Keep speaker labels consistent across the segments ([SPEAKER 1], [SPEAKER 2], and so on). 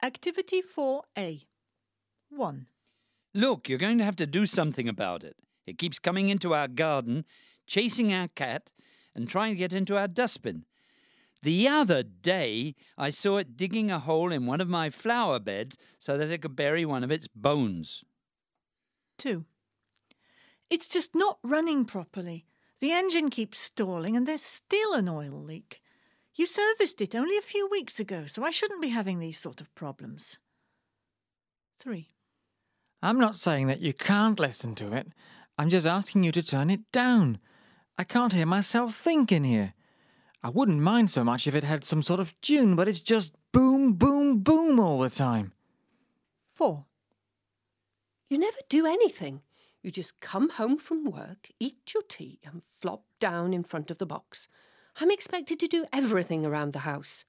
[SPEAKER 1] Activity 4A. 1.
[SPEAKER 2] Look, you're going to have to do something about it. It keeps coming into our garden, chasing our cat, and trying to get into our dustbin. The other day, I saw it digging a hole in one of my flower beds so that it could bury one of its bones.
[SPEAKER 1] 2. It's just not running properly. The engine keeps stalling and there's still an oil leak. You serviced it only a few weeks ago, so I shouldn't be having these sort of problems. 3.
[SPEAKER 3] I'm not saying that you can't listen to it. I'm just asking you to turn it down. I can't hear myself think in here. I wouldn't mind so much if it had some sort of tune, but it's just boom, boom, boom all the time.
[SPEAKER 1] 4.
[SPEAKER 4] You never do anything. You just come home from work, eat your tea and flop down in front of the box. I'm expected to do everything around the house.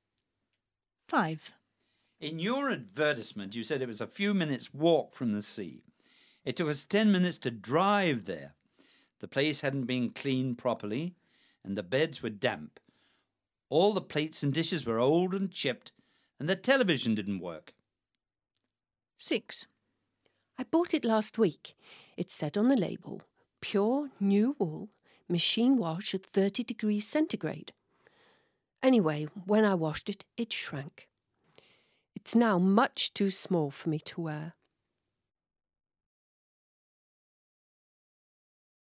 [SPEAKER 1] 5.
[SPEAKER 2] In your advertisement, you said it was a few minutes' walk from the sea. It took us 10 minutes to drive there. The place hadn't been cleaned properly, and the beds were damp. All the plates and dishes were old and chipped, and the television didn't work.
[SPEAKER 1] 6.
[SPEAKER 4] I bought it last week. It said on the label, pure new wool, machine wash at 30 degrees centigrade. Anyway, when I washed it, it shrank. It's now much too small for me to wear.